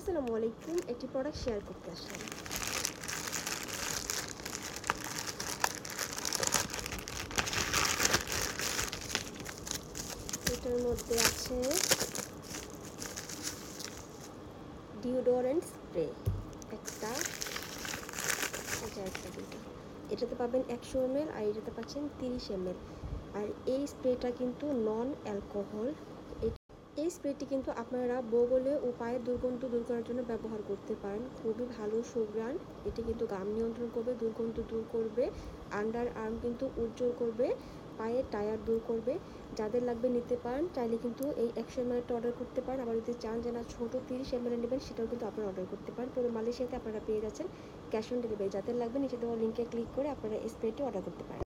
আসসালামু আলাইকুম। একটি প্রোডাক্ট শেয়ার করতে আসলাম। এটার মধ্যে আছে ডিওডোরেন্ট স্প্রে একটা, দুটো। এটাতে পাবেন 100 ml আর এটাতে পাচ্ছেন 30 ml। আর এই স্প্রেটা কিন্তু নন অ্যালকোহল। এই স্প্রেটি কিন্তু আপনারা বগলে ও পায়ের দুর্গন্ধ দূর করার জন্য ব্যবহার করতে পারেন। খুবই ভালো সুঘ্রাণ। এটি কিন্তু ঘাম নিয়ন্ত্রণ করবে, দুর্গন্ধ দূর করবে, আন্ডার আর্ম কিন্তু উজ্জ্বল করবে, পায়ের টায়ার দূর করবে। যাদের লাগবে নিতে পারেন, চাইলে কিন্তু এই 100 ml অর্ডার করতে পারেন। আবার যদি চান যে না ছোটো 30 ml নেবেন, সেটাও কিন্তু আপনারা অর্ডার করতে পারেন। পুরো মালয়েশিয়াতে আপনারা পেয়ে যাচ্ছেন ক্যাশ অন ডেলিভারি। যাদের লাগবে নিচে দেওয়া লিঙ্কে ক্লিক করে আপনারা এই স্প্রেটি অর্ডার করতে পারেন।